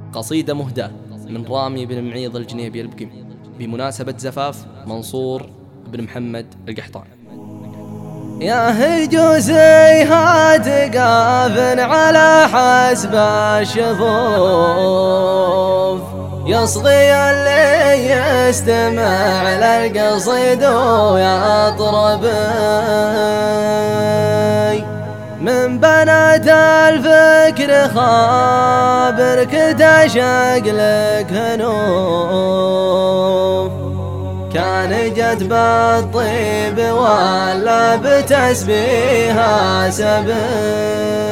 قصيدة مهداة من رامي بن معيض الجنيبي البقمي بمناسبة زفاف منصور بن محمد القحطان. يا هجوزي هات قافن على حسب الشفوف، يصغي اللي يستمع للقصيد ويطربي، من بنات الفكر خابرك تشق لك هنوف، كان جت بالطيب ولا بتسبيها سبي.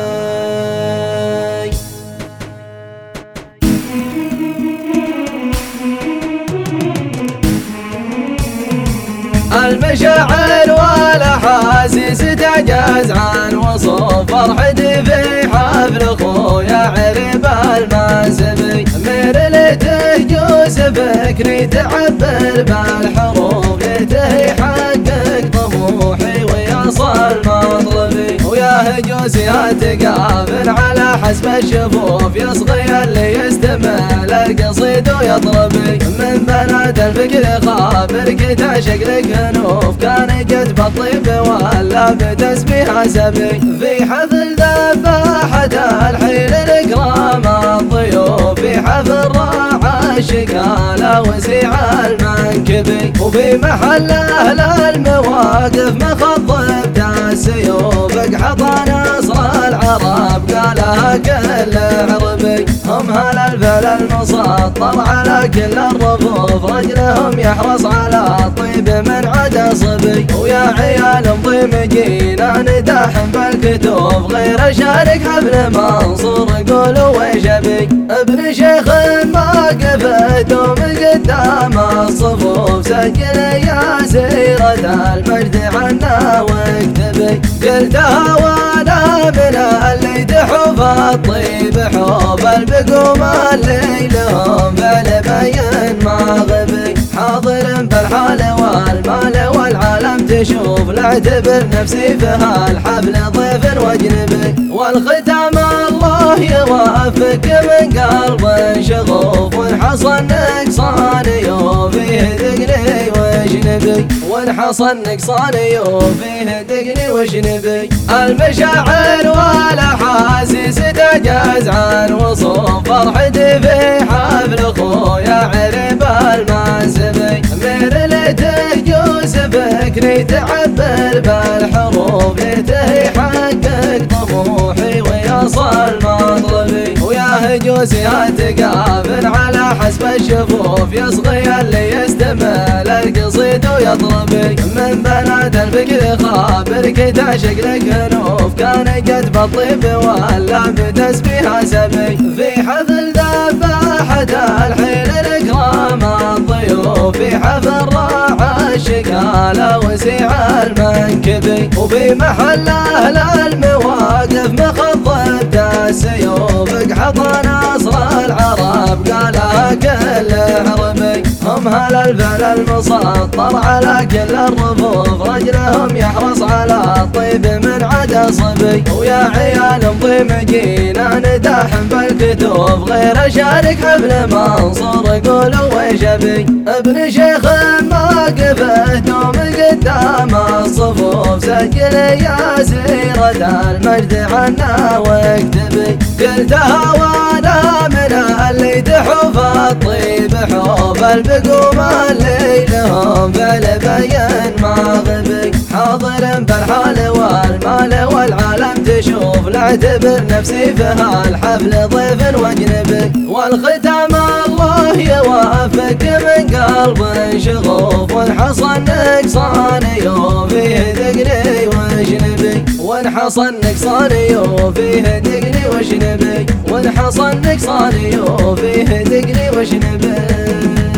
المشاعر والاحاسيس تعجز عن وصف فرحتي في حفل اخويا عرب الماسبي، مير تهجوس فكري تعبر بالحروف لته يحقق طموحي ويصل مطلبي، ويا هجوس يا تقابل على حسب الشفوف، يصغي اللي يستمع للقصيد ويطربي، من بنات الفكر خابرك تعشق لك هنوف، كان قد بالطيب ولا بتسبيح سبي، في حفل ذباحة الحين الكرام الضيوف، في حفل راعى الشقالة وسيع المنكبي، وفي محل أهل المواقف مخضب السيوف، اقحط نصر العرب قالها كل عربي، هم هل الفل المسطر على كل الرفوف، رجلهم يحرص على الطيب من عدا صبي، ويا عيال مضيمجين نداحم بالكتوف، غير شارك حفل منصور قولوا ويش ابي، ابن شيخ ما قفته من قدام الصفوف، سجل يا سيرة المجد عنا واكتبي، قلتها وانا من اللي تحوف الطيب حوف البقوم اللي لهم بالبين ما غبي، حاضر بالحال والمال والعالم تشوف، لاعتبر نفسي في هالحفل ضيف واجنبي، والختام الله يوافق من قلب شغوف، وانحصن نقصاني وفيه دقني وشنبي، وانحصن نقصاني وفيه دقني وشنبي، المشاعر والاحاسيس تعجز عن وصف فرحتي في حفل اخويا عرب الماسبي، مير تهجوس فكري تعبر بالحروف لته يحقق طموحي ويصل مطلبي، ويا هجوس يا تقابل على حسب الشفوف، يصغي اللي يستمع للقصيد ويطربي، من بنات الفكر خابرك تعشق لك هنوف، كان قد بالطيب ولا بتسبيح سبي، في حفل ذباحة الحين الكرام الضيوف، في حفل راعى الشقالة وسيع المنكبي، وفي محل أهل المواقف مخضب السيوف، اقحط نصر العرب قالها كل عربي، هم هل الفل المسطر على كل الرفوف، رجلهم يحرص على الطيب من عدا صبي، ويا عيال مضيمجين نداحم بالكتوف، غير شارك حفل منصور قولوا ويش ابي، ابن شيخ ما قفته من قدام الصفوف، سجل يا سيرة المجد عنا واكتبي، قلتها وانا من اللي تحوف الطيب حوف البقوم اللي لهم بالبين ما غبي، حاضر بالحال والمال والعالم تشوف، لاعتبر نفسي في هالحفل ضيف واجنبي، والختام الله يوافق من قلب شغوف، وانحصن نقصاني وفيه دقني وشنبي، وانحصن نقصاني وفيه دقني وشنبي، وانحصن نقصاني وفيه دقني وشنبي.